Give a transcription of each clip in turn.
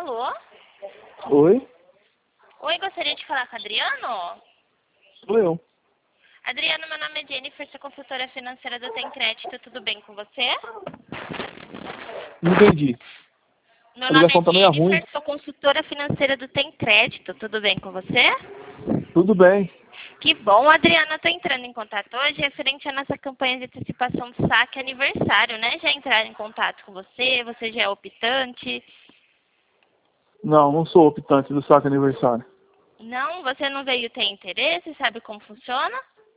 Alô? Oi? Oi, gostaria de falar com o Adriano? Sou eu. Adriano, meu nome é Jennifer, sou consultora financeira do Tem Crédito, tudo bem com você? Não entendi. Meu A nome é ligação tá meio ruim. Jennifer, sou consultora financeira do Tem Crédito, tudo bem com você? Tudo bem. Que bom, Adriano, eu tô entrando em contato hoje referente à nossa campanha de antecipação do saque aniversário, né? Já entraram em contato com você, você já é optante? Não sou optante do saque aniversário. Não, você não veio ter interesse, sabe como funciona?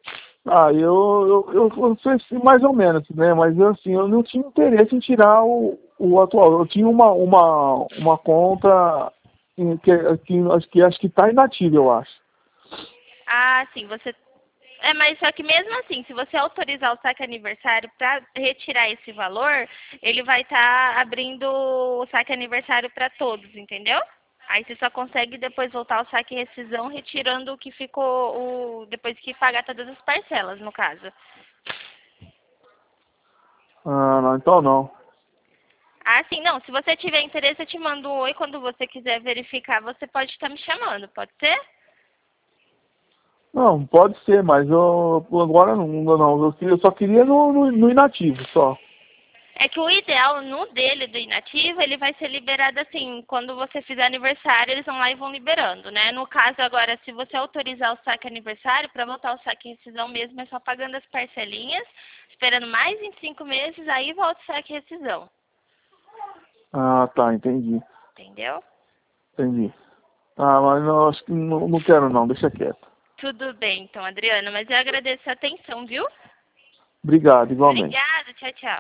Eu sei se mais ou menos, né? Mas assim, eu não tinha interesse em tirar o atual. Eu tinha uma conta acho que tá inativa, eu acho. Ah, sim, você. É, mas só que mesmo assim, se você autorizar o saque aniversário para retirar esse valor, ele vai estar abrindo o saque aniversário para todos, entendeu? Aí você só consegue depois voltar ao saque rescisão retirando o que ficou depois que pagar todas as parcelas, no caso. Ah, não, então não. Ah, sim, não. Se você tiver interesse, eu te mando um oi. Quando você quiser verificar, você pode estar me chamando, pode ser? Não, pode ser, mas eu agora não. Eu só queria no inativo, só. É que o ideal no dele, do inativo, ele vai ser liberado assim, quando você fizer aniversário, eles vão lá e vão liberando, né? No caso agora, se você autorizar o saque aniversário, para voltar o saque em rescisão mesmo, é só pagando as parcelinhas, esperando mais 25 meses, aí volta o saque em rescisão, Ah, tá, entendi. entendeu? Entendi. Ah, mas não, acho que não quero não, deixa quieto. Tudo bem, então, Adriana, mas eu agradeço a atenção, viu? Obrigado, igualmente. Obrigada, tchau, tchau.